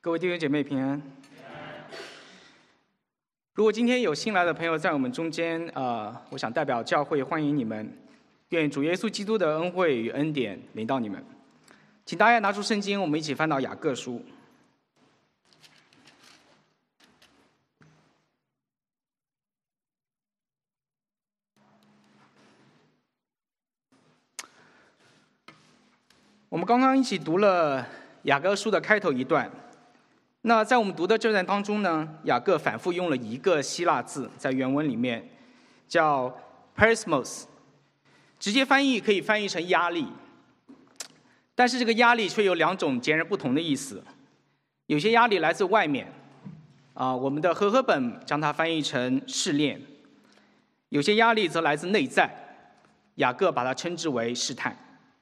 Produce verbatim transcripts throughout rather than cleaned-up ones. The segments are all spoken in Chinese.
各位弟兄姐妹平安。如果今天有新来的朋友在我们中间，呃，我想代表教会欢迎你们，愿主耶稣基督的恩惠与恩典临到你们。请大家拿出圣经，我们一起翻到雅各书。我们刚刚一起读了雅各书的开头一段。那在我们读的这段当中呢，雅各反复用了一个希腊字，在原文里面叫 perismos， 直接翻译可以翻译成压力，但是这个压力却有两种截然不同的意思。有些压力来自外面，啊、呃，我们的和合本将它翻译成试炼；有些压力则来自内在，雅各把它称之为试探。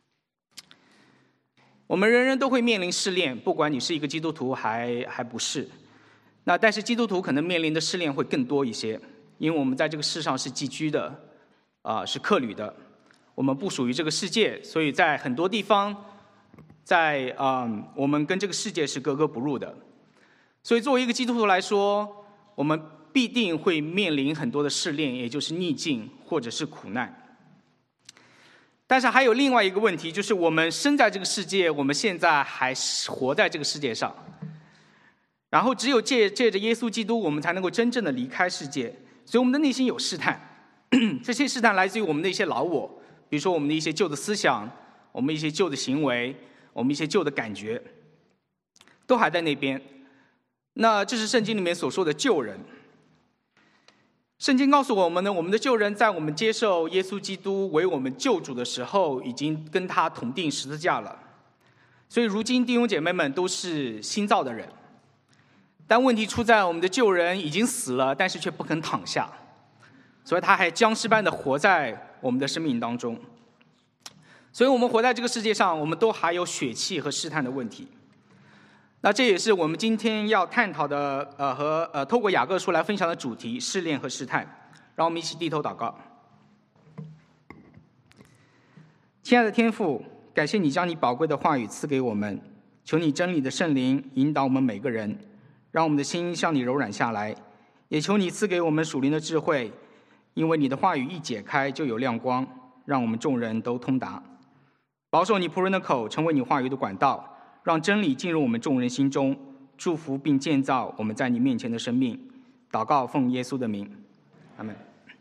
我们人人都会面临试炼，不管你是一个基督徒还还不是。那但是基督徒可能面临的试炼会更多一些，因为我们在这个世上是寄居的，啊、呃，是客旅的，我们不属于这个世界，所以在很多地方，在嗯、呃，我们跟这个世界是格格不入的。所以作为一个基督徒来说，我们必定会面临很多的试炼，也就是逆境或者是苦难。但是还有另外一个问题，就是我们生在这个世界，我们现在还活在这个世界上，然后只有借借着耶稣基督，我们才能够真正的离开世界。所以我们的内心有试探，这些试探来自于我们的一些老我，比如说我们的一些旧的思想，我们一些旧的行为，我们一些旧的感觉，都还在那边。那这是圣经里面所说的旧人。圣经告诉我们呢，我们的旧人在我们接受耶稣基督为我们救主的时候，已经跟他同定十字架了。所以如今弟兄姐妹们都是新造的人，但问题出在我们的旧人已经死了，但是却不肯躺下，所以他还僵尸般的活在我们的生命当中。所以我们活在这个世界上，我们都还有血气和试探的问题。那这也是我们今天要探讨的，呃，和呃，透过雅各书来分享的主题：试炼和试探。让我们一起低头祷告。亲爱的天父，感谢你将你宝贵的话语赐给我们，求你真理的圣灵引导我们每个人，让我们的心向你柔软下来，也求你赐给我们属灵的智慧，因为你的话语一解开就有亮光，让我们众人都通达。保守你仆人的口，成为你话语的管道，让真理进入我们众人心中，祝福并建造我们在你面前的生命。祷告奉耶稣的名，阿们。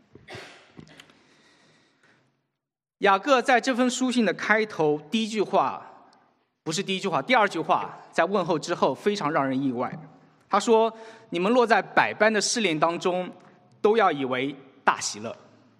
雅各在这封书信的开头第一句话，不是第一句话，第二句话，在问候之后非常让人意外。他说：你们落在百般的试炼当中，都要以为大喜乐。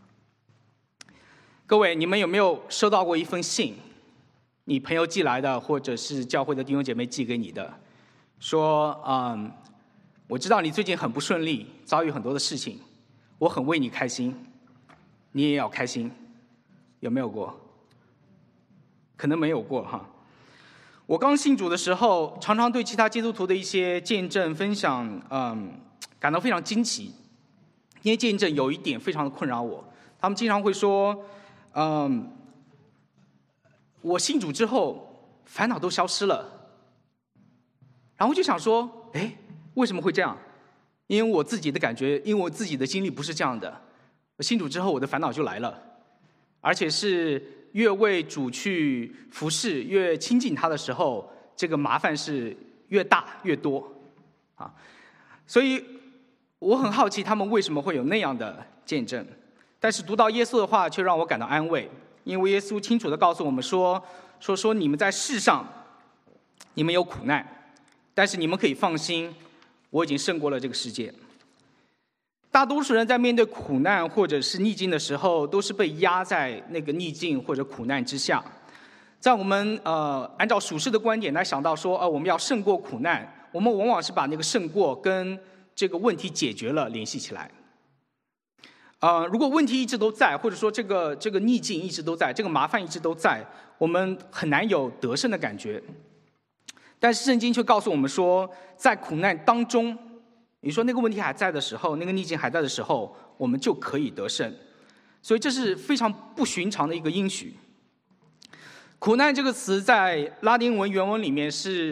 各位，你们有没有收到过一封信，你朋友寄来的，或者是教会的弟兄姐妹寄给你的，说嗯，我知道你最近很不顺利，遭遇很多的事情，我很为你开心，你也要开心。有没有过？可能没有过哈。我刚信主的时候，常常对其他基督徒的一些见证分享，嗯，感到非常惊奇。因为见证有一点非常的困扰我，他们经常会说，嗯，我信主之后烦恼都消失了。然后就想说，哎，为什么会这样？因为我自己的感觉，因为我自己的经历不是这样的。我信主之后，我的烦恼就来了。而且是越为主去服侍，越亲近他的时候，这个麻烦是越大越多啊。所以我很好奇他们为什么会有那样的见证。但是读到耶稣的话，却让我感到安慰，因为耶稣清楚地告诉我们说：说说你们在世上，你们有苦难，但是你们可以放心，我已经胜过了这个世界。大多数人在面对苦难或者是逆境的时候，都是被压在那个逆境或者苦难之下。在我们呃按照属世的观点来想到说，呃我们要胜过苦难，我们往往是把那个胜过跟这个问题解决了联系起来。呃，如果问题一直都在，或者说这个这个逆境一直都在，这个麻烦一直都在，我们很难有得胜的感觉。但是圣经却告诉我们说，在苦难当中，你说那个问题还在的时候，那个逆境还在的时候，我们就可以得胜。所以这是非常不寻常的一个应许。苦难这个词在拉丁文原文里面是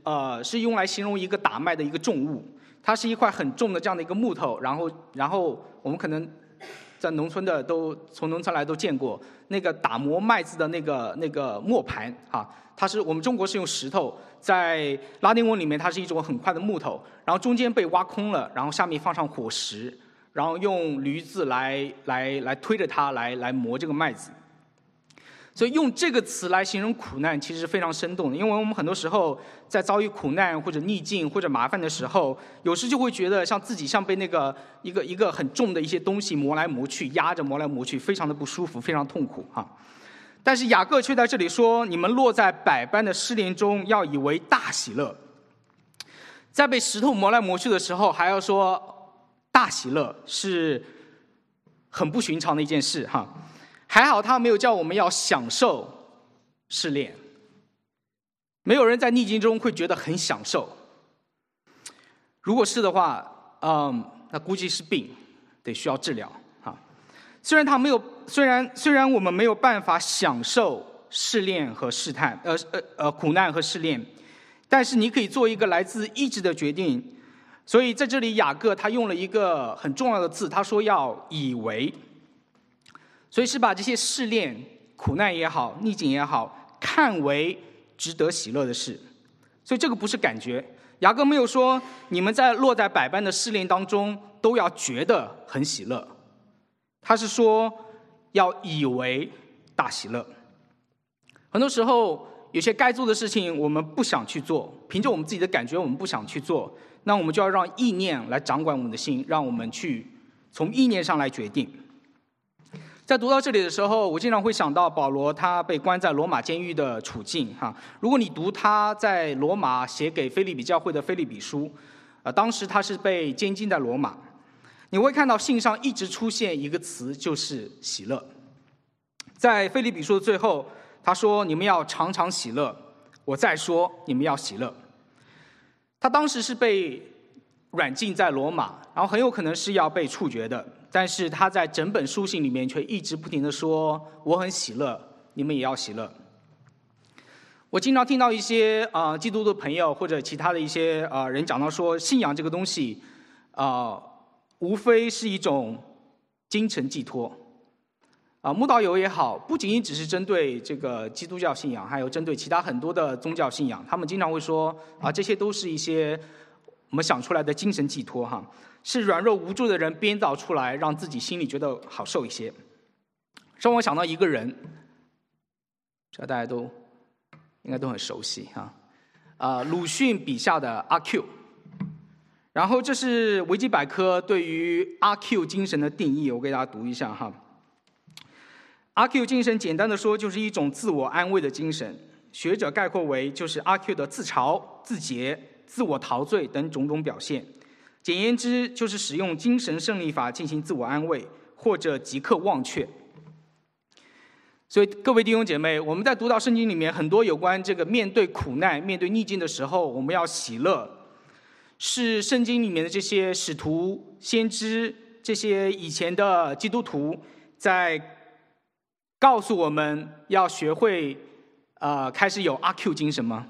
呃是用来形容一个打麦的一个重物，它是一块很重的这样的一个木头，然后然后我们可能在农村的都从农村来都见过那个打磨麦子的那个那个磨盘啊，它是我们中国是用石头，在拉丁文里面它是一种很块的木头，然后中间被挖空了，然后下面放上火石，然后用驴子来来来推着它来来磨这个麦子。所以用这个词来形容苦难其实是非常生动的，因为我们很多时候在遭遇苦难或者逆境或者麻烦的时候，有时就会觉得像自己像被那个一个一个很重的一些东西磨来磨去，压着磨来磨去，非常的不舒服，非常痛苦啊。但是雅各却在这里说，你们落在百般的试炼中，要以为大喜乐。在被石头磨来磨去的时候，还要说大喜乐，是很不寻常的一件事哈。还好他没有叫我们要享受试炼，没有人在逆境中会觉得很享受。如果是的话，嗯，那估计是病，得需要治疗哈。虽然他没有，虽然虽然我们没有办法享受试炼和试探，呃呃呃苦难和试炼，但是你可以做一个来自意志的决定。所以在这里雅各他用了一个很重要的字，他说要以为。所以是把这些试炼、苦难也好、逆境也好，看为值得喜乐的事。所以这个不是感觉，雅各没有说你们在落在百般的试炼当中都要觉得很喜乐，他是说要以为大喜乐。很多时候有些该做的事情我们不想去做，凭着我们自己的感觉我们不想去做，那我们就要让意念来掌管我们的心，让我们去从意念上来决定。在读到这里的时候，我经常会想到保罗他被关在罗马监狱的处境哈。如果你读他在罗马写给腓立比教会的腓立比书，呃，当时他是被监禁在罗马，你会看到信上一直出现一个词，就是喜乐。在腓立比书的最后，他说：“你们要常常喜乐。”我再说，你们要喜乐。他当时是被软禁在罗马，然后很有可能是要被处决的。但是他在整本书信里面却一直不停地说：“我很喜乐，你们也要喜乐。”我经常听到一些啊、呃、基督的朋友或者其他的一些啊、呃、人讲到说，信仰这个东西啊、呃，无非是一种精神寄托啊、呃。慕道友也好，不仅仅只是针对这个基督教信仰，还有针对其他很多的宗教信仰，他们经常会说啊、呃，这些都是一些我们想出来的精神寄托哈。是软弱无助的人编造出来，让自己心里觉得好受一些。让我想到一个人，这大家都应该都很熟悉哈，啊、呃，鲁迅笔下的阿 Q。然后这是维基百科对于阿 Q 精神的定义，我给大家读一下哈。阿 Q 精神简单的说就是一种自我安慰的精神，学者概括为就是阿 Q 的自嘲、自洁、自我陶醉等种种表现。简言之，就是使用精神胜利法进行自我安慰，或者即刻忘却。所以，各位弟兄姐妹，我们在读到圣经里面很多有关这个面对苦难、面对逆境的时候，我们要喜乐，是圣经里面的这些使徒、先知、这些以前的基督徒在告诉我们要学会，呃，开始有阿 Q 精神吗？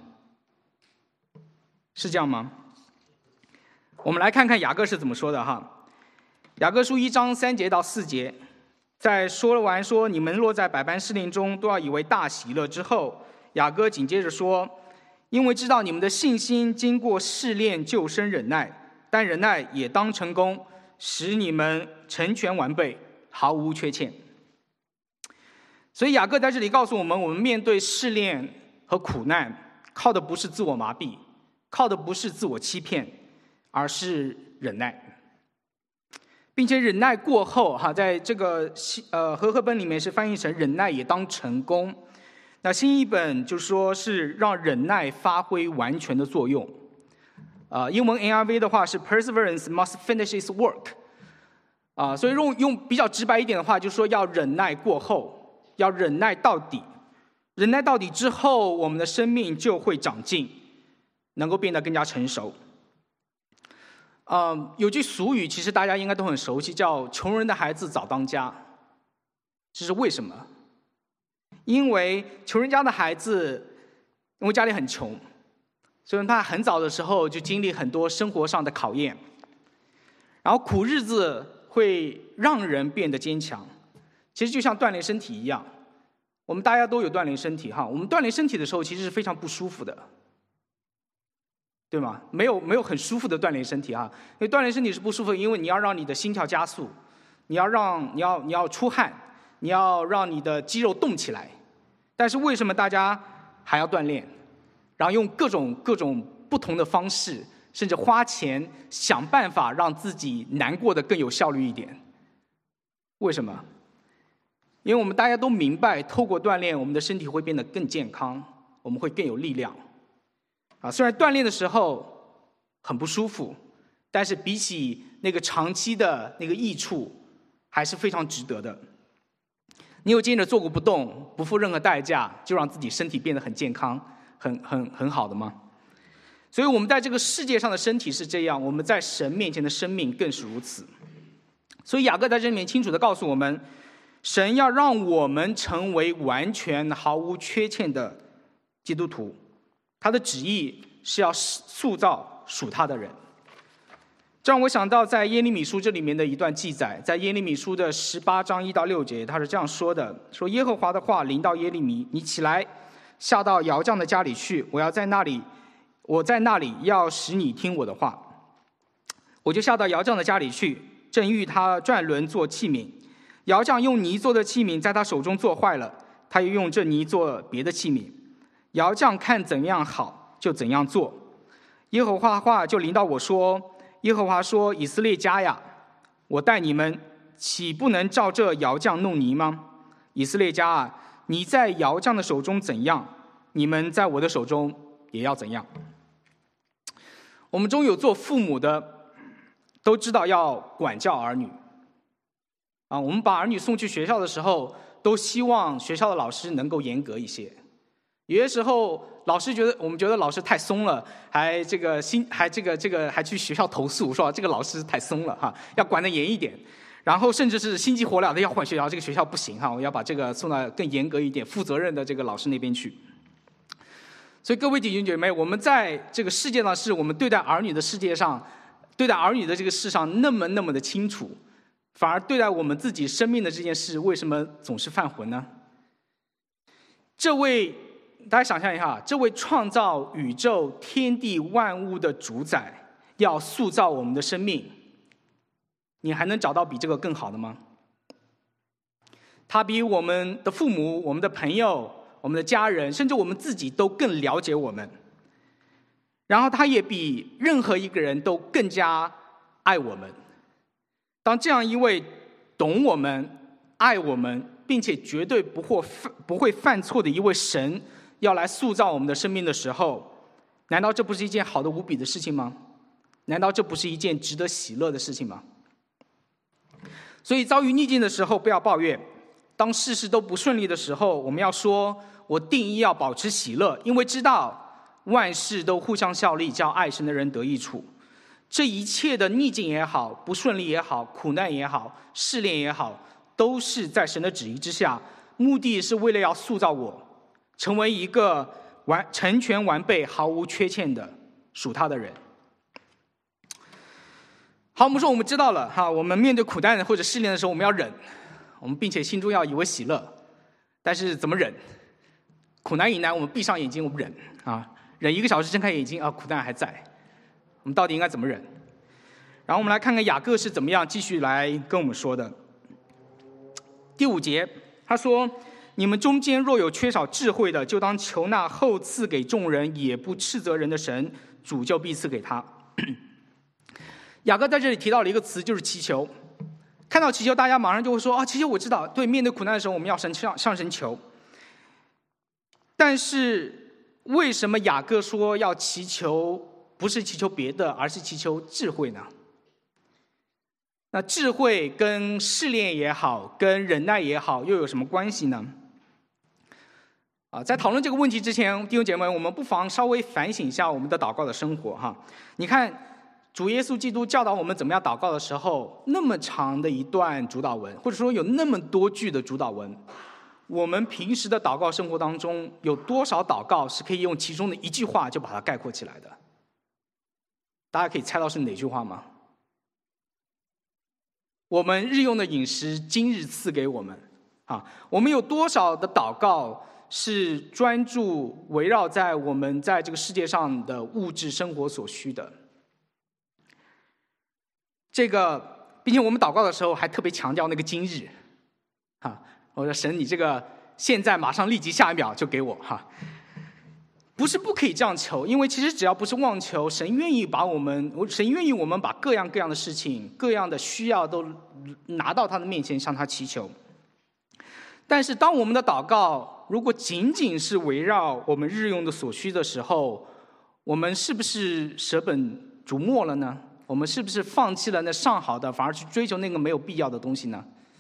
是这样吗？我们来看看雅各是怎么说的哈。雅各书一章三节到四节，在说完说你们落在百般试炼中都要以为大喜乐之后，雅各紧接着说：因为知道你们的信心经过试炼就生忍耐，但忍耐也当成功，使你们成全完备，毫无缺欠。所以雅各在这里告诉我们，我们面对试炼和苦难，靠的不是自我麻痹，靠的不是自我欺骗，而是忍耐，并且忍耐过后，哈，在这个呃和合本里面是翻译成忍耐也当成功。那新译本就说是让忍耐发挥完全的作用。呃，英文 N R V 的话是 Perseverance must finish its work。啊，所以用用比较直白一点的话，就是说要忍耐过后，要忍耐到底。忍耐到底之后，我们的生命就会长进，能够变得更加成熟。呃，有句俗语，其实大家应该都很熟悉，叫“穷人的孩子早当家”。这是为什么？因为穷人家的孩子，因为家里很穷， 所以他很早的时候就经历很多生活上的考验，然后苦日子会让人变得坚强。其实就像锻炼身体一样，我们大家都有锻炼身体哈。我们锻炼身体的时候，其实是非常不舒服的，对吗？没有没有很舒服的锻炼身体哈。因为锻炼身体是不舒服，因为你要让你的心跳加速，你要让你要你要出汗，你要让你的肌肉动起来。但是为什么大家还要锻炼？然后用各种各种不同的方式，甚至花钱想办法让自己难过的更有效率一点。为什么？因为我们大家都明白，透过锻炼，我们的身体会变得更健康，我们会更有力量。啊，虽然锻炼的时候很不舒服，但是比起那个长期的那个益处，还是非常值得的。你有见着坐过不动，不付任何代价，就让自己身体变得很健康、很很很好的吗？所以我们在这个世界上的身体是这样，我们在神面前的生命更是如此。所以雅各在这里面清楚地告诉我们，神要让我们成为完全毫无缺欠的基督徒，他的旨意是要塑造属他的人。这让我想到在耶利米书这里面的一段记载，在耶利米书的十八章一到六节，他是这样说的：说耶和华的话临到耶利米，你起来，下到窑匠的家里去，我要在那里，我在那里要使你听我的话。我就下到窑匠的家里去，正欲他转轮做器皿，窑匠用泥做的器皿在他手中做坏了，他又用这泥做别的器皿。窑匠看怎样好，就怎样做。耶和华话就临到我说：耶和华说，以色列家呀，我待你们，岂不能照这窑匠弄泥吗？以色列家啊，你在窑匠的手中怎样，你们在我的手中也要怎样。我们中有做父母的都知道要管教儿女啊，我们把儿女送去学校的时候，都希望学校的老师能够严格一些。有些时候，老师觉得我们觉得老师太松了，还这个新还这个这个还去学校投诉，说这个老师太松了哈，要管得严一点。然后甚至是心急火燎的要换学校，这个学校不行哈，我要把这个送到更严格一点、负责任的这个老师那边去。所以各位弟兄姐妹，我们在这个世界上，是我们对待儿女的世界上，对待儿女的这个世上那么那么的清楚，反而对待我们自己生命的这件事，为什么总是犯浑呢？这位大家想象一下，这位创造宇宙天地万物的主宰要塑造我们的生命，你还能找到比这个更好的吗？他比我们的父母、我们的朋友、我们的家人，甚至我们自己都更了解我们。然后他也比任何一个人都更加爱我们。当这样一位懂我们、爱我们，并且绝对不会犯不会犯错的一位神要来塑造我们的生命的时候，难道这不是一件好的无比的事情吗？难道这不是一件值得喜乐的事情吗？所以遭遇逆境的时候不要抱怨，当事事都不顺利的时候，我们要说，我定义要保持喜乐，因为知道万事都互相效力，叫爱神的人得益处。这一切的逆境也好，不顺利也好，苦难也好，试炼也好，都是在神的旨意之下，目的是为了要塑造我成为一个完成全完备毫无缺欠的属他的人。好，我们说我们知道了哈，我们面对苦难或者试炼的时候，我们要忍，我们并且心中要以为喜乐。但是怎么忍？苦难以难，我们闭上眼睛，我们忍啊，忍一个小时，睁开眼睛啊，苦难还在。我们到底应该怎么忍？然后我们来看看雅各是怎么样继续来跟我们说的。第五节，他说：你们中间若有缺少智慧的，就当求那后赐给众人也不斥责人的神，主就必赐给他。雅各在这里提到了一个词，就是祈求。看到祈求，大家马上就会说：啊，祈求我知道，对，面对苦难的时候，我们要神向向神求。但是为什么雅各说要祈求，不是祈求别的，而是祈求智慧呢？那智慧跟试炼也好，跟忍耐也好，又有什么关系呢？啊，在讨论这个问题之前，弟兄姐妹，我们不妨稍微反省一下我们的祷告的生活哈。你看，主耶稣基督教导我们怎么样祷告的时候，那么长的一段主祷文，或者说有那么多句的主祷文， 我们平时的祷告生活当中，有多少祷告是可以用其中的一句话就把它概括起来的？大家可以猜到是哪句话吗？我们日用的饮食，今日赐给我们。啊，我们有多少的祷告是专注围绕在我们在这个世界上的物质生活所需的？这个，并且我们祷告的时候还特别强调那个今日。啊，我说神，你这个现在马上立即下一秒就给我哈。不是不可以这样求，因为其实只要不是妄求，神愿意把我们，神愿意我们把各样各样的事情、各样的需要都拿到他的面前，向他祈求。但是，当我们的祷告如果仅仅是围绕我们日用的所需的时候，我们是不是舍本逐末了呢？我们是不是放弃了那上好的，反而去追求那个没有必要的东西呢？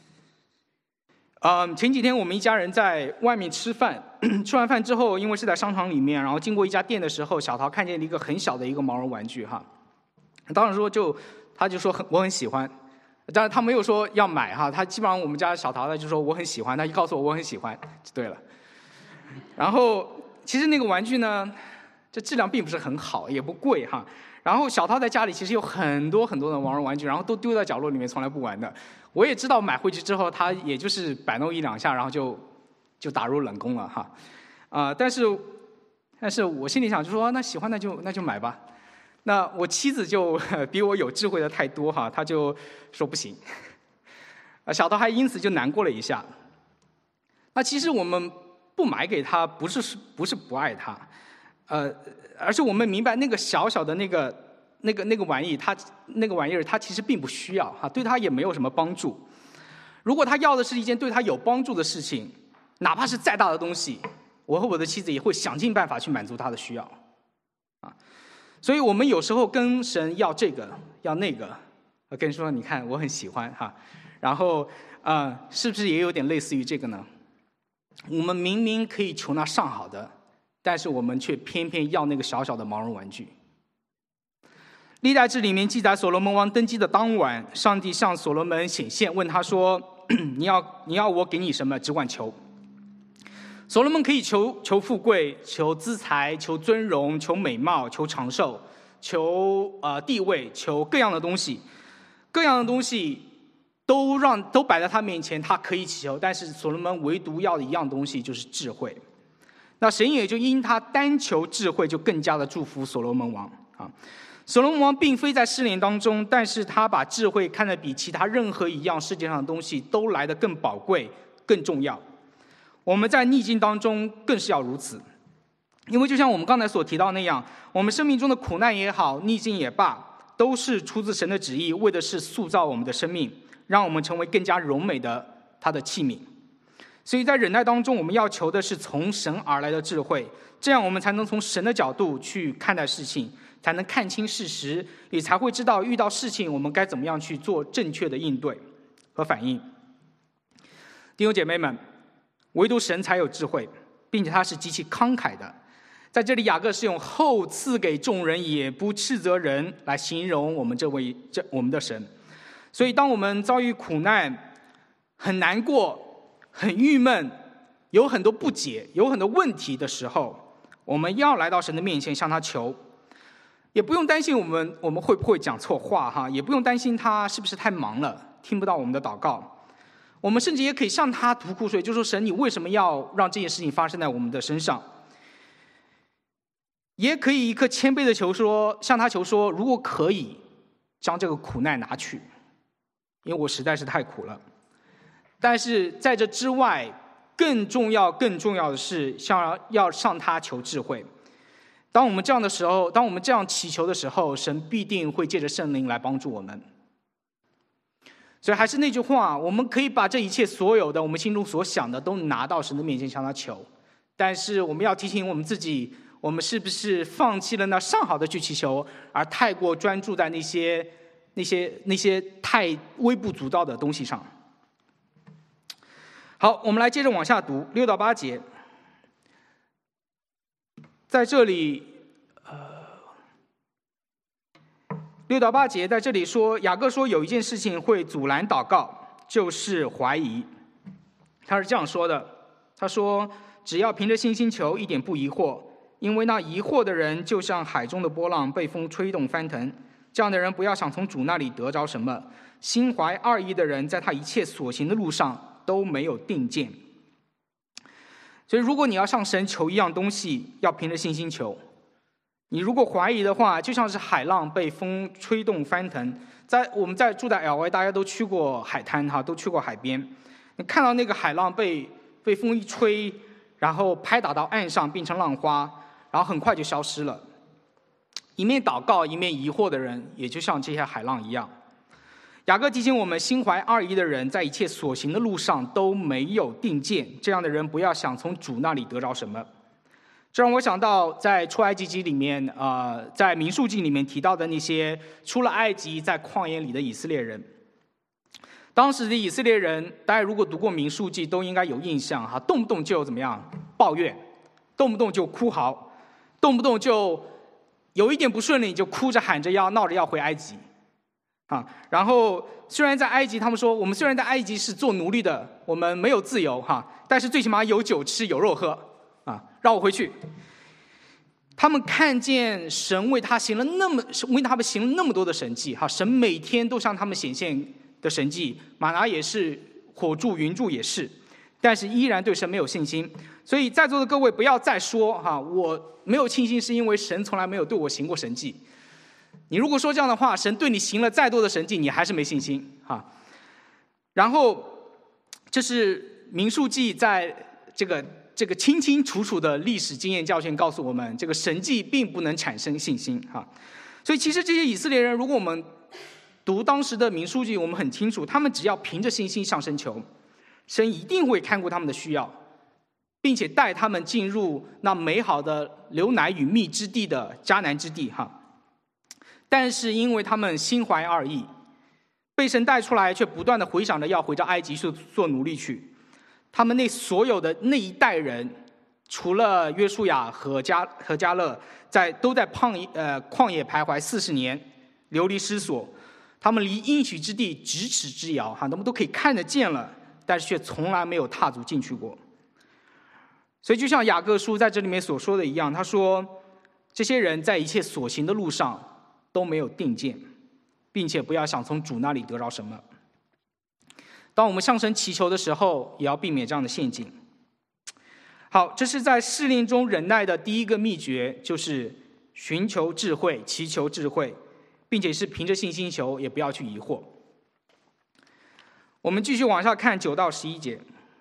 嗯，前几天我们一家人在外面吃饭，吃完饭之后，因为是在商场里面，然后经过一家店的时候，小桃看见了一个很小的一个毛绒玩具哈，当时说就他就说很我很喜欢，但是他没有说要买哈，他基本上我们家小桃呢就说我很喜欢，他一告诉我我很喜欢就对了。然后其实那个玩具呢，这质量并不是很好，也不贵哈。然后小桃在家里其实有很多很多的毛绒玩具，然后都丢在角落里面，从来不玩的。我也知道买回去之后，他也就是摆弄一两下，然后就就打入冷宫了哈。啊、呃，但是但是我心里想就说，那喜欢那就那就买吧。那我妻子就比我有智慧的太多哈，她就说不行。啊，小桃还因此就难过了一下。那其实我们不买给他，不是不是不爱他，呃，而是我们明白那个小小的那个那个那个玩意，他那个玩意儿他其实并不需要哈，对他也没有什么帮助。如果他要的是一件对他有帮助的事情，哪怕是再大的东西，我和我的妻子也会想尽办法去满足他的需要，啊，所以我们有时候跟神要这个要那个，我跟你说，你看我很喜欢哈，然后啊、呃，是不是也有点类似于这个呢？我们明明可以求那上好的，但是我们却偏偏要那个小小的毛绒玩具。历代志里面记载，所罗门王登基的当晚，上帝向所罗门显现，问他说：“你要你要我给你什么？只管求。”所罗门可以求求富贵、求资财、求尊荣、求美貌、求长寿、求呃地位、求各样的东西，各样的东西。都让都摆在他面前，他可以祈求，但是所罗门唯独要的一样东西就是智慧。那神也就因他单求智慧，就更加的祝福所罗门王啊。所罗门王并非在试炼当中，但是他把智慧看得比其他任何一样世界上的东西都来得更宝贵、更重要。我们在逆境当中更是要如此，因为就像我们刚才所提到那样，我们生命中的苦难也好，逆境也罢，都是出自神的旨意，为的是塑造我们的生命，让我们成为更加荣美的他的器皿。所以在忍耐当中，我们要求的是从神而来的智慧，这样我们才能从神的角度去看待事情，才能看清事实，也才会知道遇到事情我们该怎么样去做正确的应对和反应。弟兄姐妹们，唯独神才有智慧，并且他是极其慷慨的。在这里雅各是用厚赐给众人，也不斥责人来形容我们这位这我们的神。所以当我们遭遇苦难，很难过，很郁闷，有很多不解，有很多问题的时候，我们要来到神的面前向他求，也不用担心我们我们会不会讲错话哈，也不用担心他是不是太忙了听不到我们的祷告。我们甚至也可以向他吐苦水，就说神，你为什么要让这件事情发生在我们的身上？也可以一颗谦卑的求说，向他求说，如果可以将这个苦难拿去，因为我实在是太苦了。但是在这之外，更重要更重要的是向要向他求智慧。当我们这样的时候，当我们这样祈求的时候，神必定会借着圣灵来帮助我们。所以还是那句话，我们可以把这一切所有的我们心中所想的都拿到神的面前向他求，但是我们要提醒我们自己，我们是不是放弃了那上好的去祈求，而太过专注在那些那些那些太微不足道的东西上。好，我们来接着往下读六到八节。在这里呃六到八节在这里说，雅各说有一件事情会阻拦祷告，就是怀疑。他是这样说的， 他说：“只要凭着信心求，一点不疑惑，因为那疑惑的人就像海中的波浪，被风吹动翻腾。这样的人不要想从主那里得着什么。心怀二意的人，在他一切所行的路上都没有定见。”所以，如果你要向神求一样东西，要凭着信心求。你如果怀疑的话，就像是海浪被风吹动翻腾。在我们在住在 L A， 大家都去过海滩哈，都去过海边。你看到那个海浪被被风一吹，然后拍打到岸上，变成浪花，然后很快就消失了。一面祷告一面疑惑的人，也就像这些海浪一样。雅各提醒我们，心怀二意的人，在一切所行的路上都没有定见。这样的人，不要想从主那里得着什么。这让我想到，在出埃及记里面，呃，在民数记里面提到的那些出了埃及在旷野里的以色列人。当时的以色列人，大家如果读过民数记，都应该有印象哈，动不动就怎么样抱怨，动不动就哭嚎，动不动就有一点不顺利就哭着喊着要闹着要回埃及。啊，然后虽然在埃及，他们说我们虽然在埃及是做奴隶的，我们没有自由哈，但是最起码有酒吃有肉喝啊，让我回去。他们看见神为他行了那么为他们行了那么多的神迹哈，神每天都向他们显现的神迹，玛拿也是，火柱云柱也是，但是依然对神没有信心。所以在座的各位不要再说哈，我没有信心是因为神从来没有对我行过神迹。你如果说这样的话，神对你行了再多的神迹，你还是没信心哈。然后，这是民数记在这个这个清清楚楚的历史经验教训告诉我们，这个神迹并不能产生信心哈。所以，其实这些以色列人，如果我们读当时的民数记，我们很清楚，他们只要凭着信心向神求，神一定会看顾他们的需要，并且带他们进入那美好的流奶与蜜之地的迦南之地哈。但是因为他们心怀二意，被神带出来，却不断的回想着要回到埃及去做奴隶去。他们那所有的那一代人，除了约书亚和加和加勒，在都在旷呃旷野徘徊四十年，流离失所。他们离应许之地咫尺之遥哈，他们都可以看得见了，但是却从来没有踏足进去过。所以就像雅各书在这里面所说的一样，他说这些人在一切所行的路上都没有定见，并且不要想从主那里得着什么。当我们向神祈求的时候，也要避免这样的陷阱。好，这是在试炼中忍耐的第一个秘诀，就是寻求智慧，祈求智慧，并且是凭着信心求，也不要去疑惑。我们继续往下看九到十一节。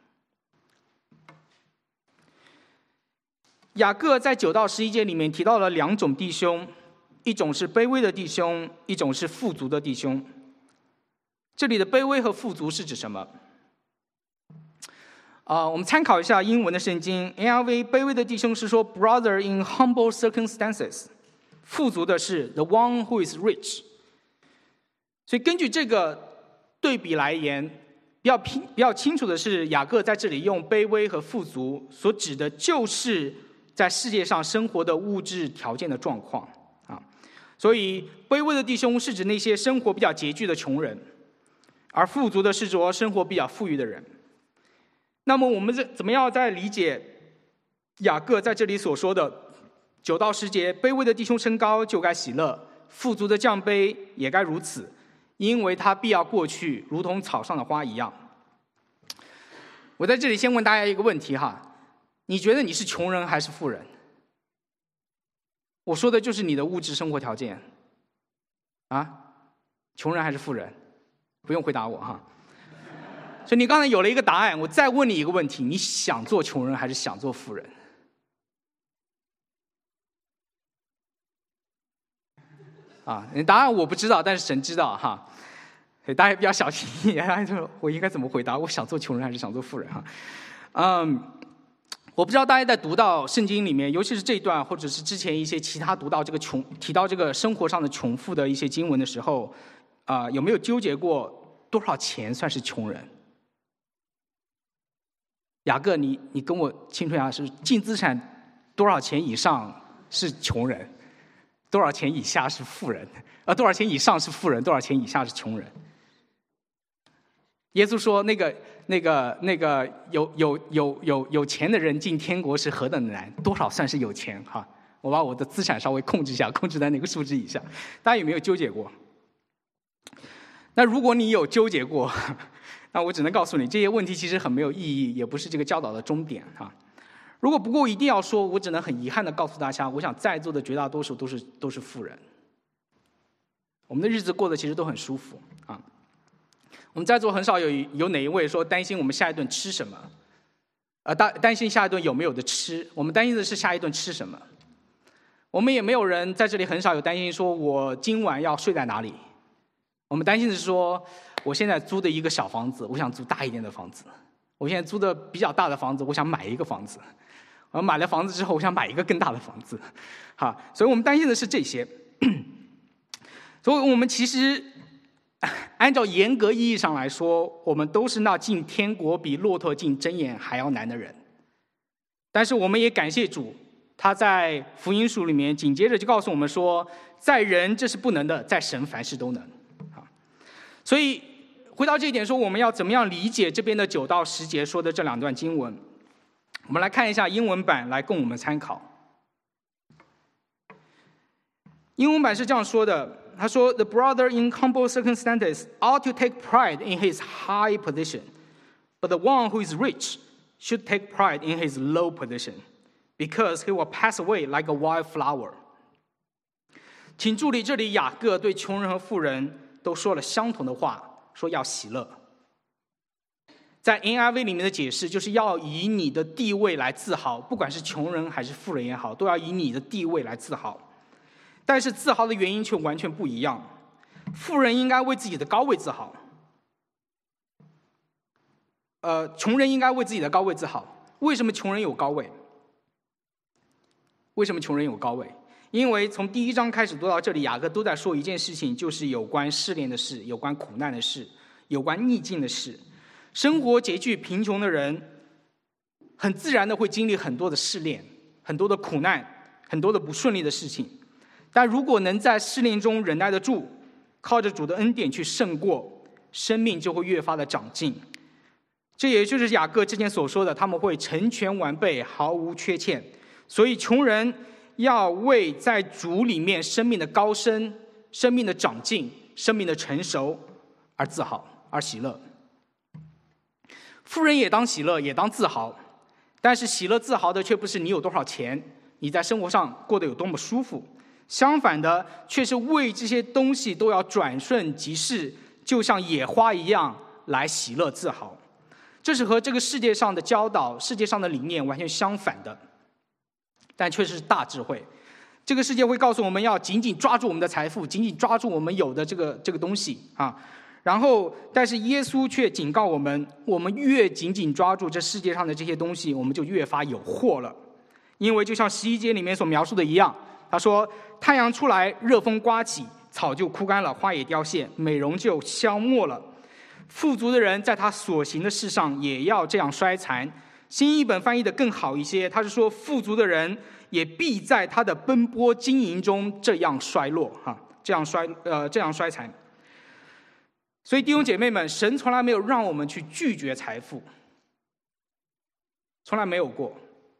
雅各在九到十一节里面提到了两种弟兄，一种是卑微的弟兄，一种是富足的弟兄。这里的卑微和富足是指什么？啊、uh, ，我们参考一下英文的圣经 N I V， 卑微的弟兄是说 brother in humble circumstances， 富足的是 the one who is rich。所以根据这个对比来言，比较比较清楚的是，雅各在这里用卑微和富足所指的就是在世界上生活的物质条件的状况啊。所以卑微的弟兄是指那些生活比较拮据的穷人，而富足的是指生活比较富裕的人。那么我们怎么样在理解雅各在这里所说的九到十节，卑微的弟兄升高就该喜乐，富足的降卑也该如此，因为他必要过去，如同草上的花一样。我在这里先问大家一个问题哈，你觉得你是穷人还是富人？我说的就是你的物质生活条件啊，穷人还是富人？不用回答我哈。所以你刚才有了一个答案，我再问你一个问题，你想做穷人还是想做富人？啊，答案我不知道，但是神知道哈。所以大家比较小心一点，我应该怎么回答？我想做穷人还是想做富人哈？嗯，我不知道大家在读到圣经里面，尤其是这一段，或者是之前一些其他读到这个穷提到这个生活上的穷富的一些经文的时候，啊、呃，有没有纠结过多少钱算是穷人？雅各，你你跟我清楚一下，是净资产多少钱以上是穷人，多少钱以下是富人？呃，多少钱以上是富人，多少钱以下是穷人？ 耶稣说那个那个那个有有有有有钱的人进天国是何等的难，多少算是有钱哈？我把我的资产稍微控制一下，控制在那个数字以下。大家有没有纠结过？那如果你有纠结过，那我只能告诉你，这些问题其实很没有意义，也不是这个教导的终点哈。如果不过一定要说，我只能很遗憾的告诉大家，我想在座的绝大多数都是都是富人，我们的日子过得其实都很舒服啊。我们在座很少有有哪一位说担心我们下一顿吃什么，呃担担心下一顿有没有的吃，我们担心的是下一顿吃什么。我们也没有人在这里很少有担心说我今晚要睡在哪里，我们担心的是说我现在租的一个小房子，我想租大一点的房子，我现在租的比较大的房子，我想买一个房子，我买了房子之后我想买一个更大的房子，好，所以我们担心的是这些。所以我们其实按照严格意义上来说，我们都是那进天国比骆驼进针眼还要难的人。但是我们也感谢主，他在福音书里面紧接着就告诉我们说，在人这是不能的，在神凡事都能。所以回到这一点说，我们要怎么样理解这边的九到十节说的这两段经文？我们来看一下英文版来供我们参考。英文版是这样说的，他说 The brother in humble circumstances ought to take pride in his high position, but the one who is rich should take pride in his low position, because he will pass away like a wild flower. 请注意，这里雅各对穷人和富人都说了相同的话，说要喜乐。在 N I V 里面的解释就是要以你的地位来自豪，不管是穷人还是富人也好，都要以你的地位来自豪。但是自豪的原因却完全不一样。富人应该为自己的高位自豪，呃，穷人应该为自己的高位自豪。为什么穷人有高位？为什么穷人有高位？因为从第一章开始读到这里，雅各都在说一件事情，就是有关试炼的事，有关苦难的事，有关逆境的事。生活拮据贫穷的人很自然的会经历很多的试炼，很多的苦难，很多的不顺利的事情。但如果能在试炼中忍耐得住，靠着主的恩典去胜过，生命就会越发的长进。这也就是雅各之前所说的，他们会成全完备，毫无缺欠。所以穷人要为在主里面生命的高升、生命的长进、生命的成熟而自豪，而喜乐。富人也当喜乐，也当自豪，但是喜乐自豪的却不是你有多少钱，你在生活上过得有多么舒服，相反的却是为这些东西都要转瞬即逝，就像野花一样来喜乐自豪。这是和这个世界上的教导、世界上的理念完全相反的，但确实是大智慧。这个世界会告诉我们要紧紧抓住我们的财富，紧紧抓住我们有的这个这个东西啊。然后，但是耶稣却警告我们，我们越紧紧抓住这世界上的这些东西，我们就越发有祸了。因为就像十一节里面所描述的一样，他说太阳出来，热风刮起，草就枯干了，花也凋谢，美容就消没了。富足的人在他所行的事上也要这样衰残。新译本翻译的更好一些，他是说富足的人也必在他的奔波经营中这样衰落，哈，这样衰呃这样衰残。所以弟兄姐妹们，神从来没有让我们去拒绝财富，从来没有过。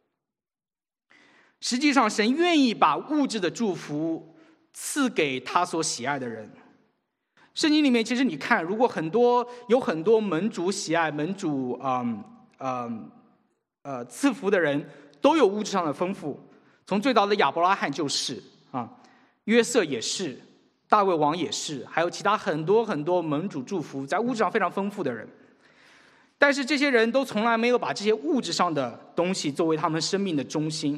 实际上，神愿意把物质的祝福赐给他所喜爱的人。圣经里面，其实你看，如果很多有很多门主喜爱、门主嗯嗯呃赐福的人，都有物质上的丰富。从最早的亚伯拉罕就是啊，约瑟也是。大卫王也是，还有其他很多很多门主祝福，在物质上非常丰富的人。但是这些人都从来没有把这些物质上的东西作为他们生命的中心。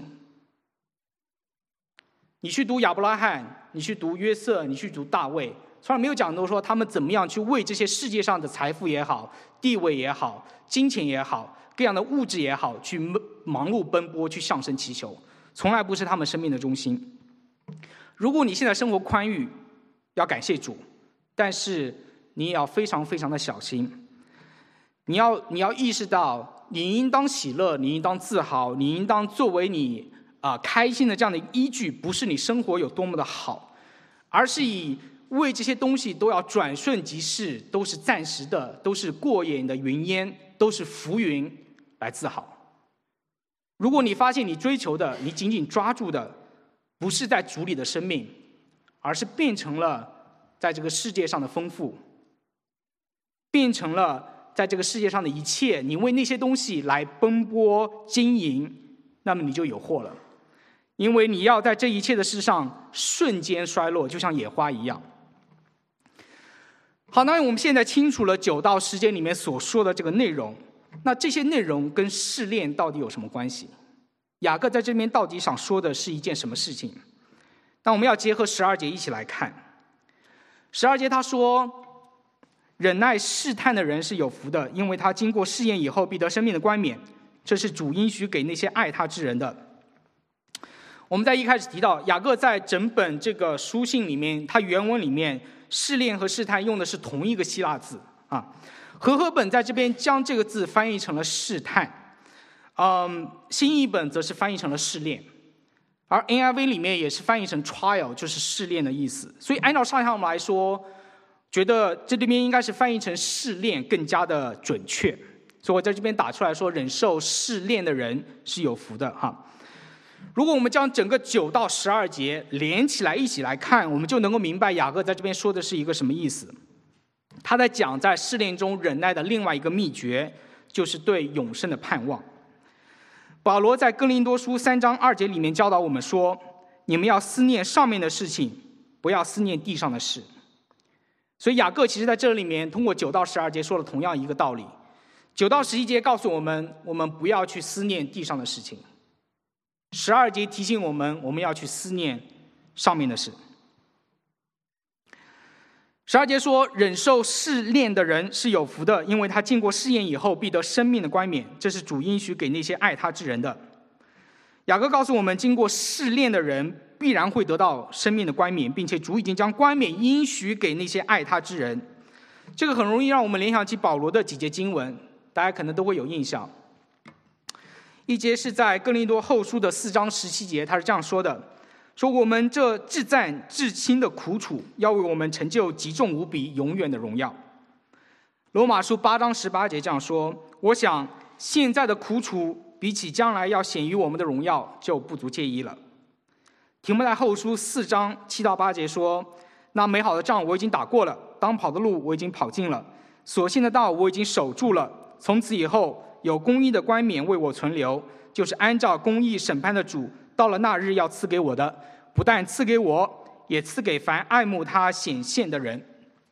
你去读亚伯拉罕，你去读约瑟，你去读大卫，从来没有讲到说他们怎么样去为这些世界上的财富也好、地位也好、金钱也好、各样的物质也好，去忙碌奔波，去向神祈求，从来不是他们生命的中心。如果你现在生活宽裕，要感谢主，但是你也要非常非常的小心。你要你要意识到，你应当喜乐，你应当自豪，你应当作为你啊、呃、开心的这样的依据，不是你生活有多么的好，而是以为这些东西都要转瞬即逝，都是暂时的，都是过眼的云烟，都是浮云来自豪。如果你发现你追求的，你紧紧抓住的，不是在主里的生命，而是变成了在这个世界上的丰富，变成了在这个世界上的一切，你为那些东西来奔波经营，那么你就有祸了。因为你要在这一切的事上瞬间衰落，就像野花一样。好，那我们现在清楚了九到十节里面所说的这个内容，那这些内容跟试炼到底有什么关系？雅各在这边到底想说的是一件什么事情？那我们要结合十二节一起来看。十二节他说，忍耐试探的人是有福的，因为他经过试验以后必得生命的冠冕，这是主应许给那些爱他之人的。我们在一开始提到，雅各在整本这个书信里面，他原文里面试炼和试探用的是同一个希腊字啊。和合本在这边将这个字翻译成了试探，嗯，新译本则是翻译成了试炼，而 N I V 里面也是翻译成 trial， 就是试炼的意思。所以按照上下文来说，觉得这里面应该是翻译成试炼更加的准确。所以我在这边打出来说，忍受试炼的人是有福的哈。如果我们将整个九到十二节连起来一起来看，我们就能够明白雅各在这边说的是一个什么意思。他在讲在试炼中忍耐的另外一个秘诀，就是对永生的盼望。保罗在哥林多书三章二节里面教导我们说，你们要思念上面的事情，不要思念地上的事。所以雅各其实在这里面通过九到十二节说了同样一个道理。九到十一节告诉我们，我们不要去思念地上的事情。十二节提醒我们，我们要去思念上面的事。十二节说，忍受试炼的人是有福的，因为他经过试验以后必得生命的冠冕，这是主应许给那些爱他之人的。雅各告诉我们，经过试炼的人必然会得到生命的冠冕，并且主已经将冠冕应许给那些爱他之人。这个很容易让我们联想起保罗的几节经文，大家可能都会有印象。一节是在哥林多后书的四章十七节，他是这样说的，说我们这至暂至轻的苦楚，要为我们成就极重无比永远的荣耀。罗马书八章十八节这样说，我想现在的苦楚比起将来要显于我们的荣耀就不足介意了。提摩太后书四章七到八节说，那美好的仗我已经打过了，当跑的路我已经跑尽了，所信的道我已经守住了，从此以后有公义的冠冕为我存留，就是按照公义审判的主到了那日要赐给我的，不但赐给我，也赐给凡爱慕他显现的人。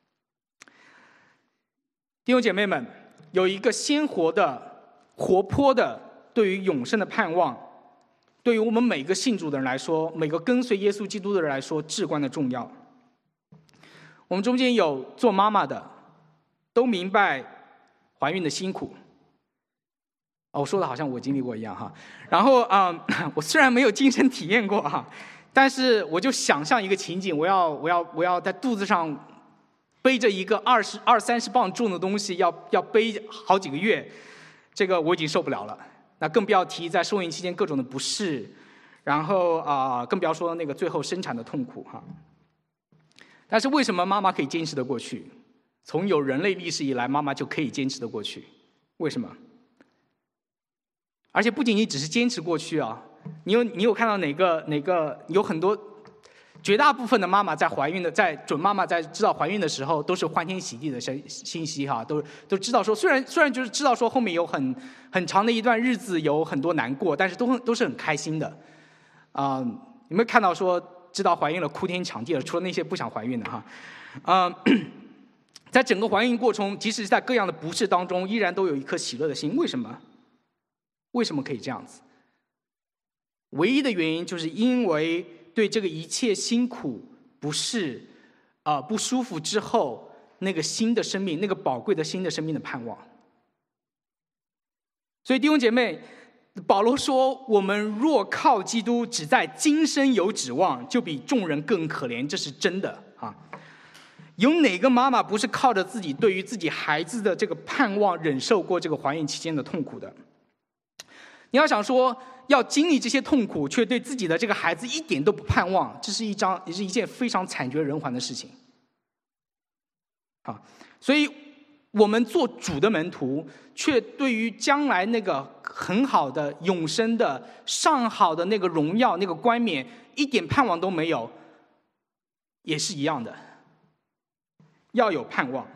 弟兄姐妹们，有一个鲜活的活泼的对于永生的盼望，对于我们每个信主的人来说，每个跟随耶稣基督的人来说至关的重要。我们中间有做妈妈的都明白怀孕的辛苦，哦，我说的好像我经历过一样哈。然后啊、嗯，我虽然没有亲身体验过哈，但是我就想象一个情景，我要我要我要在肚子上背着一个二十二三十磅重的东西，要要背好几个月，这个我已经受不了了。那更不要提在受孕期间各种的不适，然后啊、呃，更不要说那个最后生产的痛苦哈。但是为什么妈妈可以坚持得过去？从有人类历史以来，妈妈就可以坚持得过去，为什么？而且不仅仅只是坚持过去啊，你有你有看到哪个哪个有很多绝大部分的妈妈在怀孕的，在准妈妈在知道怀孕的时候，都是欢天喜地的信息哈，都都知道说，虽然虽然就是知道说后面有很很长的一段日子有很多难过，但是都很都是很开心的啊、呃。有没有看到说知道怀孕了哭天抢地了？除了那些不想怀孕的哈，嗯、呃，在整个怀孕过程，即使在各样的不适当中，依然都有一颗喜乐的心。为什么？为什么可以这样子？唯一的原因就是因为对这个一切辛苦、不适、啊、呃、不舒服之后，那个新的生命，那个宝贵的新的生命的盼望。所以弟兄姐妹，保罗说：“我们若靠基督，只在今生有指望，就比众人更可怜。”这是真的啊！有哪个妈妈不是靠着自己对于自己孩子的这个盼望，忍受过这个怀孕期间的痛苦的？你要想说要经历这些痛苦，却对自己的这个孩子一点都不盼望，这是一张也是一件非常惨绝人寰的事情。 啊，所以我们做主的门徒，却对于将来那个很好的永生的上好的那个荣耀那个冠冕一点盼望都没有，也是一样的，要有盼望。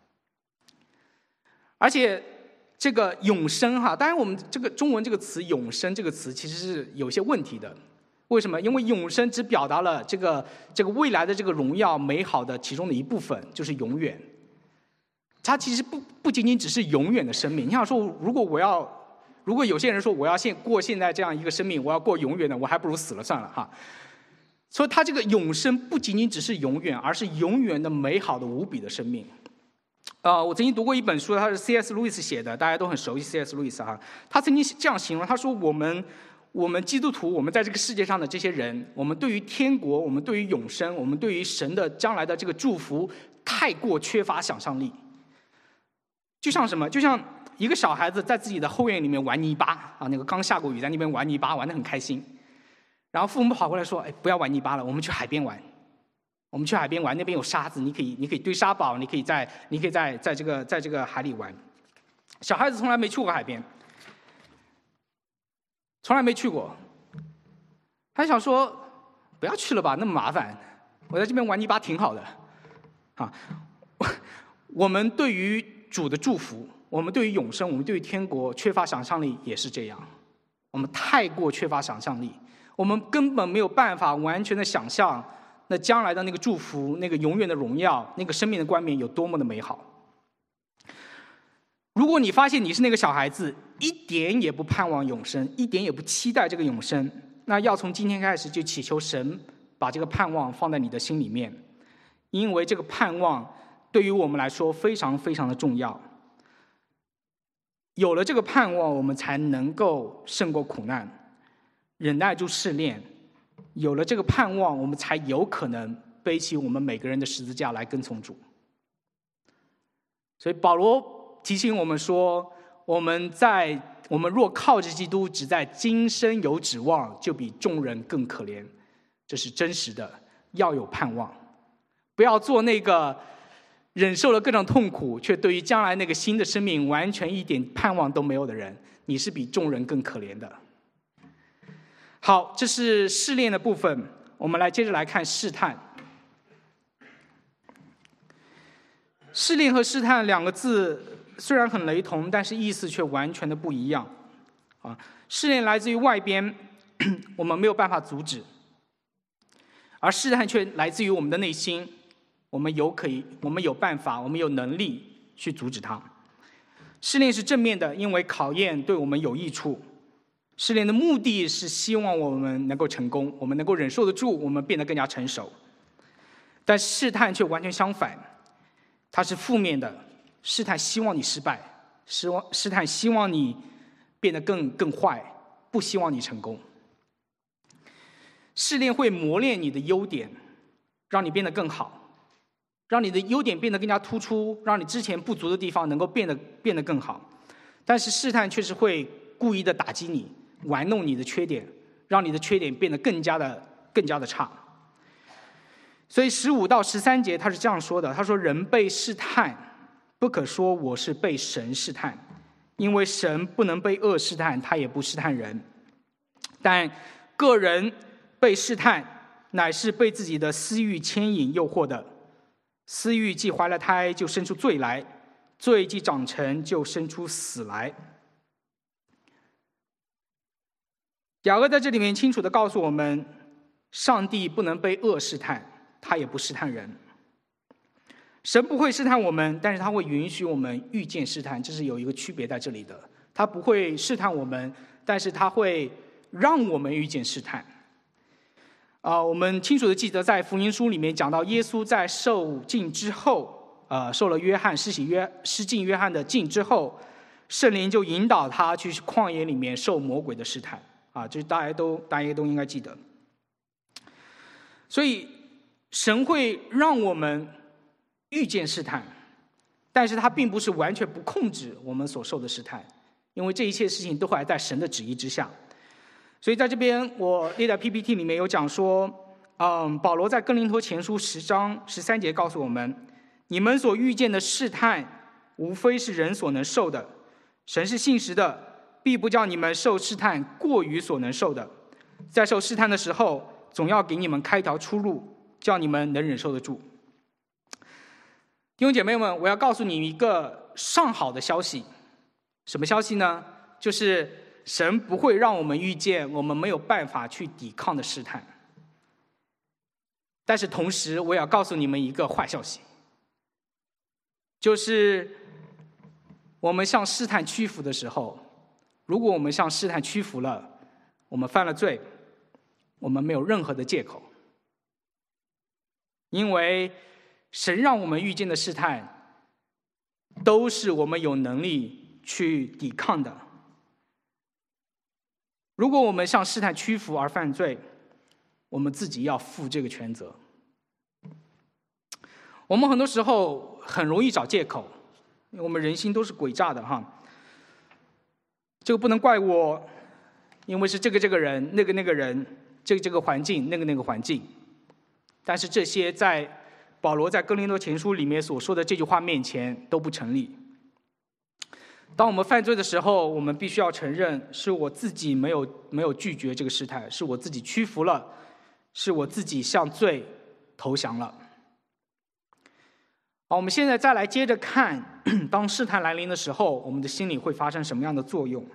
而且这个永生哈，当然我们这个中文这个词永生这个词其实是有些问题的。为什么？因为永生只表达了这个这个未来的这个荣耀美好的其中的一部分，就是永远。它其实不不仅仅只是永远的生命。你想说，如果我要，如果有些人说我要现过现在这样一个生命，我要过永远的，我还不如死了算了哈。所以它这个永生不仅仅只是永远，而是永远的美好的无比的生命。呃，我曾经读过一本书，它是 C S 路易斯写的，大家都很熟悉 C S 路易斯哈。他曾经这样形容，他说我们我们基督徒，我们在这个世界上的这些人，我们对于天国，我们对于永生，我们对于神的将来的这个祝福，太过缺乏想象力。就像什么？就像一个小孩子在自己的后院里面玩泥巴啊，那个刚下过雨，在那边玩泥巴，玩得很开心。然后父母跑过来说：“哎，不要玩泥巴了，我们去海边玩。我们去海边玩，那边有沙子，你可以，你可以堆沙堡，你可以在，你可以在在这个在这个海里玩。”小孩子从来没去过海边，从来没去过，他想说：“不要去了吧，那么麻烦，我在这边玩泥巴挺好的。”啊，我们对于主的祝福，我们对于永生，我们对于天国缺乏想象力也是这样。我们太过缺乏想象力，我们根本没有办法完全的想象那将来的那个祝福，那个永远的荣耀，那个生命的冠冕有多么的美好。如果你发现你是那个小孩子，一点也不盼望永生，一点也不期待这个永生，那要从今天开始就祈求神把这个盼望放在你的心里面，因为这个盼望对于我们来说非常非常的重要。有了这个盼望，我们才能够胜过苦难，忍耐住试炼。有了这个盼望，我们才有可能背起我们每个人的十字架来跟从主。所以保罗提醒我们说，我们在我们若靠着基督，只在今生有指望，就比众人更可怜。这是真实的，要有盼望，不要做那个忍受了各种痛苦，却对于将来那个新的生命完全一点盼望都没有的人，你是比众人更可怜的。好，这是试炼的部分，我们来接着来看试探。试炼和试探两个字虽然很雷同，但是意思却完全的不一样。啊，试炼来自于外边，我们没有办法阻止；而试探却来自于我们的内心，我们有可以，我们有办法，我们有能力去阻止它。试炼是正面的，因为考验对我们有益处。试炼的目的是希望我们能够成功，我们能够忍受得住，我们变得更加成熟。但试探却完全相反，它是负面的。试探希望你失败，试望试探希望你变得更更坏，不希望你成功。试炼会磨练你的优点，让你变得更好，让你的优点变得更加突出，让你之前不足的地方能够变得变得更好。但是试探却是会故意的打击你，玩弄你的缺点，让你的缺点变得更加的更加的差。所以十五到十三节他是这样说的，他说：“人被试探，不可说我是被神试探，因为神不能被恶试探，他也不试探人。但个人被试探，乃是被自己的私欲牵引诱惑的。私欲既怀了胎，就生出罪来；罪既长成，就生出死来。”雅各在这里面清楚地告诉我们，上帝不能被恶试探，他也不试探人。神不会试探我们，但是他会允许我们遇见试探，这是有一个区别在这里的。他不会试探我们，但是他会让我们遇见试探。啊、呃，我们清楚地记得在福音书里面讲到，耶稣在受浸之后，呃，受了约翰施洗约施浸约翰的浸之后，圣灵就引导他去旷野里面受魔鬼的试探。啊，这大家都大家都应该记得。所以神会让我们遇见试探，但是他并不是完全不控制我们所受的试探，因为这一切事情都还在神的旨意之下。所以在这边我列在 P P T 里面有讲说，嗯，保罗在哥林多前书十章十三节告诉我们： 你们所遇见的试探，无非是人所能受的。神是信实的，必不叫你们受试探过于所能受的。在受试探的时候，总要给你们开条出路，叫你们能忍受得住。弟兄姐妹们，我要告诉你一个上好的消息。什么消息呢？就是神不会让我们遇见我们没有办法去抵抗的试探。但是同时，我也要告诉你们一个坏消息，就是我们向试探屈服的时候，如果我们向试探屈服了，我们犯了罪，我们没有任何的借口，因为神让我们遇见的试探都是我们有能力去抵抗的。如果我们向试探屈服而犯罪，我们自己要负这个全责。我们很多时候很容易找借口，因为我们人心都是诡诈的哈。这个不能怪我，因为是这个这个人，那个那个人，这个这个环境，那个那个环境。但是这些在保罗在哥林多前书里面所说的这句话面前都不成立。当我们犯罪的时候，我们必须要承认，是我自己没有没有拒绝这个试探，是我自己屈服了，是我自己向罪投降了。好，我们现在再来接着看，当试探来临的时候，我们的心里会发生什么样的作用？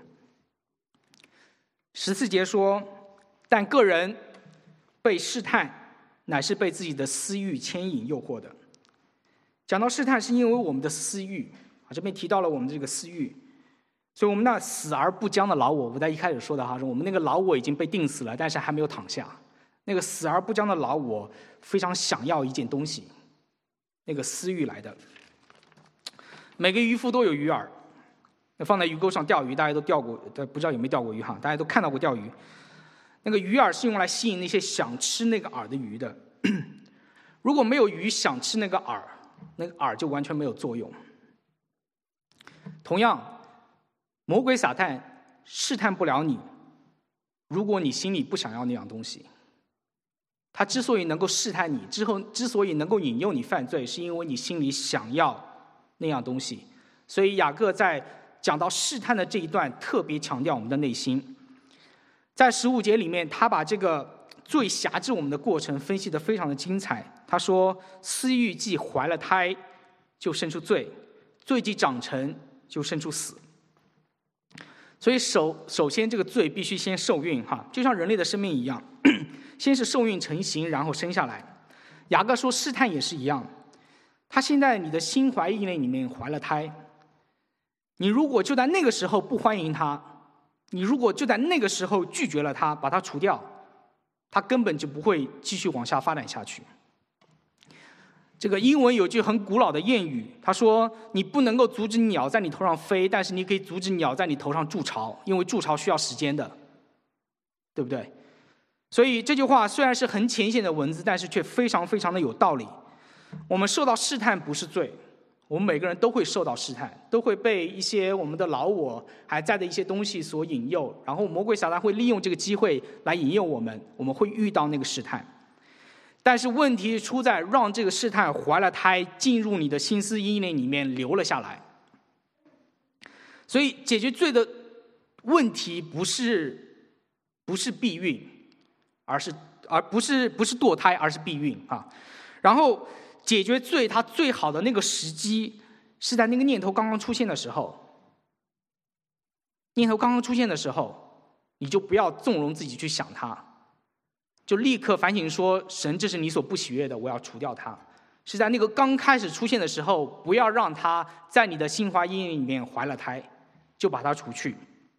十四节说，但个人被试探，乃是被自己的私欲牵引诱惑的。讲到试探，是因为我们的私欲啊，这边提到了我们的这个私欲，所以我们那死而不僵的老我，我在一开始说的哈，说我们那个老我已经被钉死了，但是还没有躺下。那个死而不僵的老我非常想要一件东西，那个私欲来的。每个渔夫都有鱼饵，放在鱼钩上钓鱼，大家都钓过，不知道有没有钓过鱼哈？大家都看到过钓鱼。那个鱼饵是用来吸引那些想吃那个饵的鱼的。如果没有鱼想吃那个饵，那个饵就完全没有作用。同样，魔鬼撒旦试探不了你，如果你心里不想要那样东西。他之所以能够试探你，之后之所以能够引诱你犯罪，是因为你心里想要那样东西。所以雅各在讲到试探的这一段，特别强调我们的内心。在十五节里面，他把这个罪辖制我们的过程分析得非常的精彩。他说：“私欲既怀了胎，就生出罪；罪既长成，就生出死。”所以首首先，这个罪必须先受孕哈，就像人类的生命一样。先是受孕成型，然后生下来。雅各说试探也是一样，他现在你的心怀意念里面怀了胎，你如果就在那个时候不欢迎他，你如果就在那个时候拒绝了他，把他除掉，他根本就不会继续往下发展下去。这个英文有句很古老的谚语，他说你不能够阻止鸟在你头上飞，但是你可以阻止鸟在你头上筑巢，因为筑巢需要时间的，对不对？所以这句话虽然是很浅显的文字，但是却非常非常的有道理。我们受到试探不是罪，我们每个人都会受到试探，都会被一些我们的老我还在的一些东西所引诱，然后魔鬼撒旦会利用这个机会来引诱我们，我们会遇到那个试探。但是问题出在让这个试探怀了胎，进入你的心思意念里面留了下来。所以解决罪的问题不是不是避孕，而是而不是不是堕胎，而是避孕啊。然后解决罪，它最好的那个时机是在那个念头刚刚出现的时候。念头刚刚出现的时候，你就不要纵容自己去想它，就立刻反省说：神，这是你所不喜悦的，我要除掉它。是在那个刚开始出现的时候，不要让它在你的心怀意念里面怀了胎，就把它除去。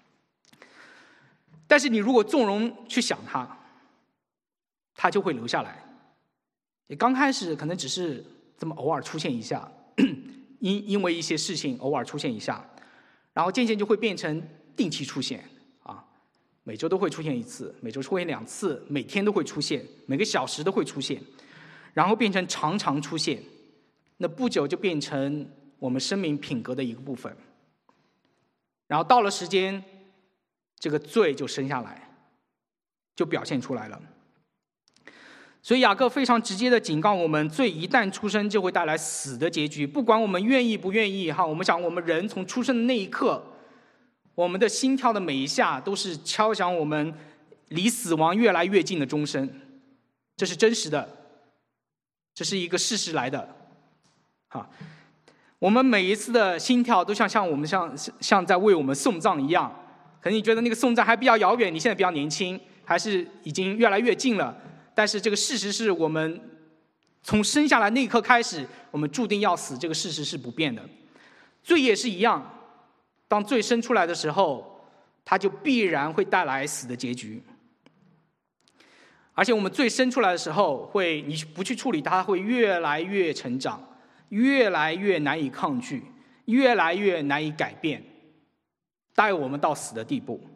但是你如果纵容去想它，它就会留下来。也刚开始可能只是这么偶尔出现一下，因因为一些事情偶尔出现一下，然后渐渐就会变成定期出现啊，每周都会出现一次，每周出现两次，每天都会出现，每个小时都会出现，然后变成常常出现，那不久就变成我们生命品格的一个部分。然后到了时间，这个罪就生下来，就表现出来了。 所以雅各非常直接的警告我们，罪一旦出生就会带来死的结局，不管我们愿意不愿意哈。我们想，我们人从出生的那一刻，我们的心跳的每一下都是敲响我们离死亡越来越近的钟声，这是真实的，这是一个事实来的。哈，我们每一次的心跳都像像我们像像在为我们送葬一样。可能你觉得那个送葬还比较遥远，你现在比较年轻，还是已经越来越近了。但是这个事实是我们从生下来那一刻开始，我们注定要死，这个事实是不变的。罪也是一样，当罪生出来的时候，它就必然会带来死的结局。而且我们罪生出来的时候，会你不去处理它，会越来越成长，越来越难以抗拒，越来越难以改变，带我们到死的地步。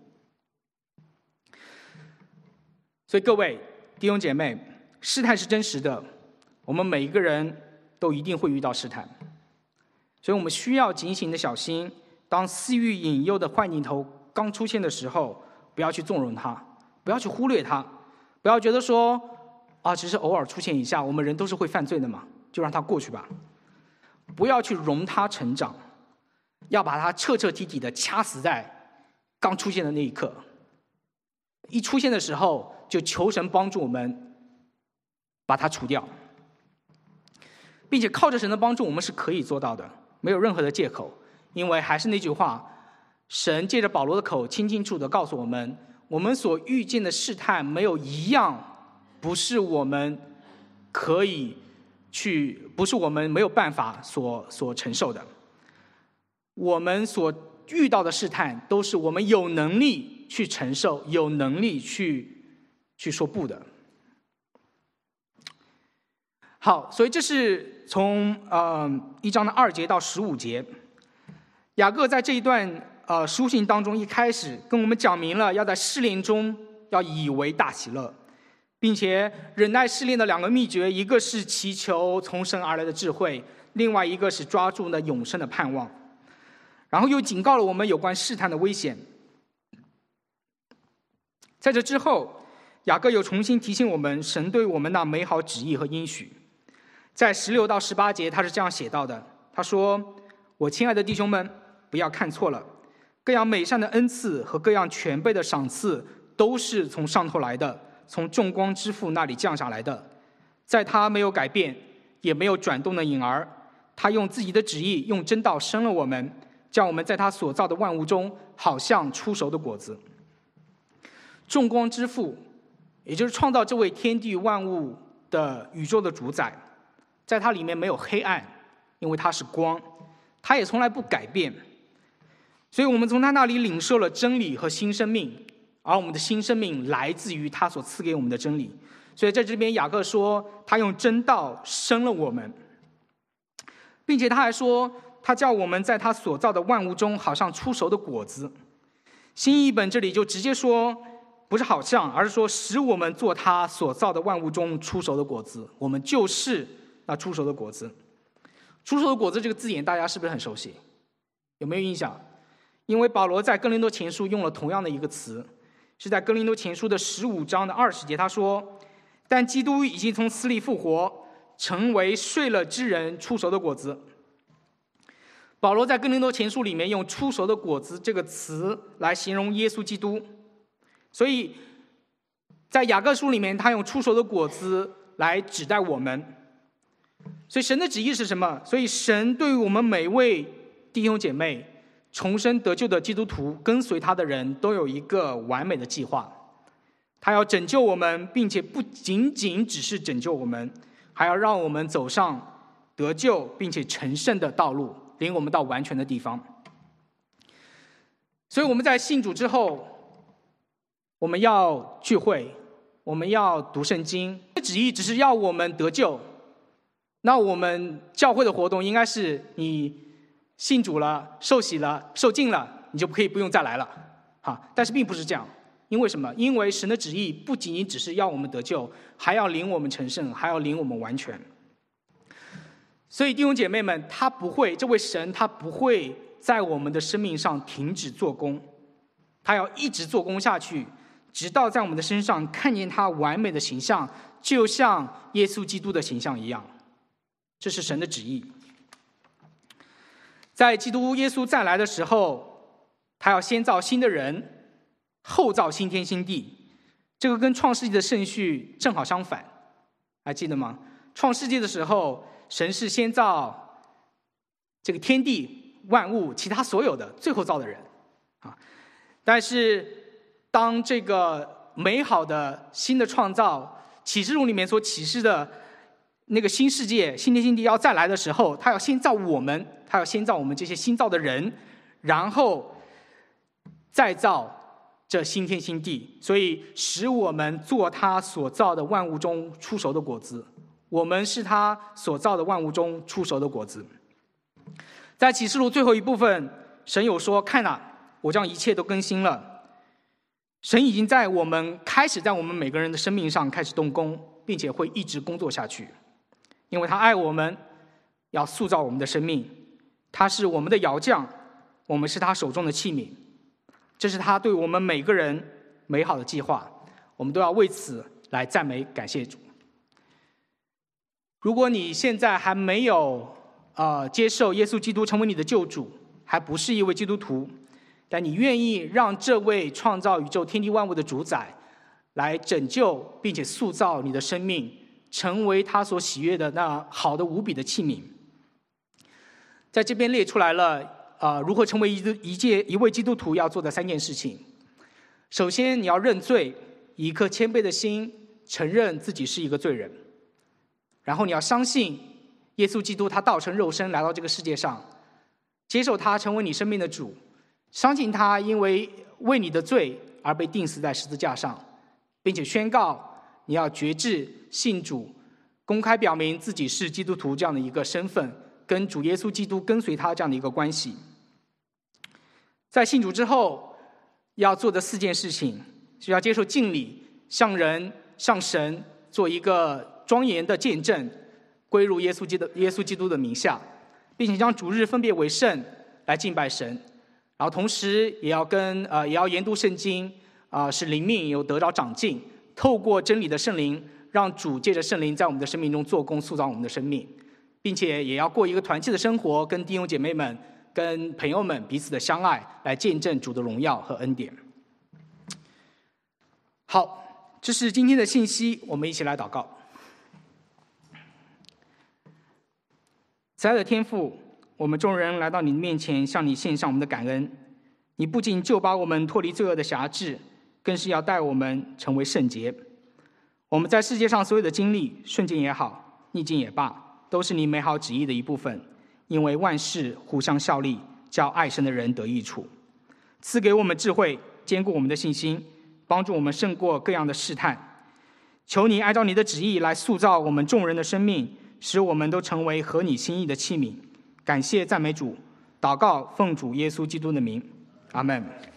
所以各位弟兄姐妹，试探是真实的，我们每一个人都一定会遇到试探，所以我们需要警醒的小心，当私欲引诱的坏念头刚出现的时候，不要去纵容它，不要去忽略它，不要觉得说啊，只是偶尔出现一下，我们人都是会犯罪的嘛，就让它过去吧。不要去容它成长，要把它彻彻底底的掐死在刚出现的那一刻。一出现的时候，就求神帮助我们把它除掉，并且靠着神的帮助，我们是可以做到的，没有任何的借口。因为还是那句话，神借着保罗的口清清楚楚地告诉我们，我们所遇见的试探没有一样不是我们可以去，不是我们没有办法所所承受的。我们所遇到的试探都是我们有能力去承受，有能力去去说不的。好，所以这是从呃一章的二节到十五节，雅各在这一段呃书信当中，一开始跟我们讲明了要在试炼中要以为大喜乐，并且忍耐试炼的两个秘诀，一个是祈求从神而来的智慧，另外一个是抓住那永生的盼望。然后又警告了我们有关试探的危险。在这之后，雅各又重新提醒我们神对我们那美好旨意和应许。在十六到十八节，他是这样写到的，他说：我亲爱的弟兄们，不要看错了，各样美善的恩赐和各样全备的赏赐都是从上头来的，从众光之父那里降下来的。在他没有改变也没有转动的影儿，他用自己的旨意，用真道生了我们，叫我们在他所造的万物中好像出熟的果子。众光之父，也就是创造这位天地万物的宇宙的主宰，在他里面没有黑暗，因为他是光，他也从来不改变。所以我们从他那里领受了真理和新生命，而我们的新生命来自于他所赐给我们的真理。所以在这边雅各说，他用真道生了我们，并且他还说，他叫我们在他所造的万物中好像出熟的果子。新译本这里就直接说，不是好像，而是说使我们做他所造的万物中出熟的果子，我们就是那出熟的果子。出熟的果子这个字眼大家是不是很熟悉？有没有印象？因为保罗在哥林多前书用了同样的一个词，是在哥林多前书的十五章的二十节，他说：但基督已经从死里复活，成为睡了之人出熟的果子。保罗在哥林多前书里面用出熟的果子这个词来形容耶稣基督，所以在雅各书里面他用出熟的果子来指代我们。所以神的旨意是什么？所以神对于我们每位弟兄姐妹重生得救的基督徒，跟随他的人都有一个完美的计划。他要拯救我们，并且不仅仅只是拯救我们，还要让我们走上得救并且成圣的道路，领我们到完全的地方。所以我们在信主之后，我们要聚会，我们要读圣经，旨意只是要我们得救。那我们教会的活动应该是你信主了，受洗了，受浸了，你就可以不用再来了，哈。但是并不是这样，因为什么？因为神的旨意不仅仅只是要我们得救，还要领我们成圣，还要领我们完全。所以弟兄姐妹们，他不会，这位神他不会在我们的生命上停止做工，他要一直做工下去， 直到在我们的身上看见他完美的形象，就像耶稣基督的形象一样。这是神的旨意。在基督耶稣再来的时候，他要先造新的人，后造新天新地。这个跟创世纪的顺序正好相反，还记得吗？创世纪的时候，神是先造这个天地万物，其他所有的，最后造的人啊。但是当这个美好的新的创造，启示录里面所启示的那个新世界、新天新地要再来的时候，他要先造我们，他要先造我们这些新造的人，然后再造这新天新地，所以使我们做他所造的万物中出熟的果子。我们是他所造的万物中出熟的果子。在启示录最后一部分，神有说：看啊，我将一切都更新了。神已经在我们开始在我们每个人的生命上开始动工，并且会一直工作下去，因为他爱我们，要塑造我们的生命。他是我们的窑匠，我们是他手中的器皿。这是他对我们每个人美好的计划，我们都要为此来赞美感谢主。如果你现在还没有呃接受耶稣基督成为你的救主，还不是一位基督徒，但你愿意让这位创造宇宙天地万物的主宰来拯救并且塑造你的生命，成为他所喜悦的那好的无比的器皿。在这边列出来了呃，如何成为一一届一位基督徒要做的三件事情。首先，你要认罪，以一颗谦卑的心承认自己是一个罪人。然后你要相信耶稣基督他道成肉身来到这个世界上，接受他成为你生命的主，相信他因为为你的罪而被钉死在十字架上，并且宣告你要决志信主，公开表明自己是基督徒这样的一个身份，跟主耶稣基督跟随他这样的一个关系。在信主之后要做的四件事情，是要接受敬礼，向人向神做一个庄严的见证，归入耶稣基督耶稣基督的名下，并且将主日分别为圣来敬拜神。然后同时也要跟呃也要研读圣经啊、呃，使灵命有得着长进，透过真理的圣灵，让主借着圣灵在我们的生命中做工，塑造我们的生命，并且也要过一个团契的生活，跟弟兄姐妹们、跟朋友们彼此的相爱，来见证主的荣耀和恩典。好，这是今天的信息，我们一起来祷告。慈爱的天父，我们众人来到你的面前，向你献上我们的感恩。你不仅就把我们脱离罪恶的辖制，更是要带我们成为圣洁。我们在世界上所有的经历，顺境也好，逆境也罢，都是你美好旨意的一部分，因为万事互相效力，叫爱神的人得益处。赐给我们智慧，坚固我们的信心，帮助我们胜过各样的试探。求你按照你的旨意来塑造我们众人的生命，使我们都成为合你心意的器皿。感谢赞美主，祷告奉主耶稣基督的名，阿们。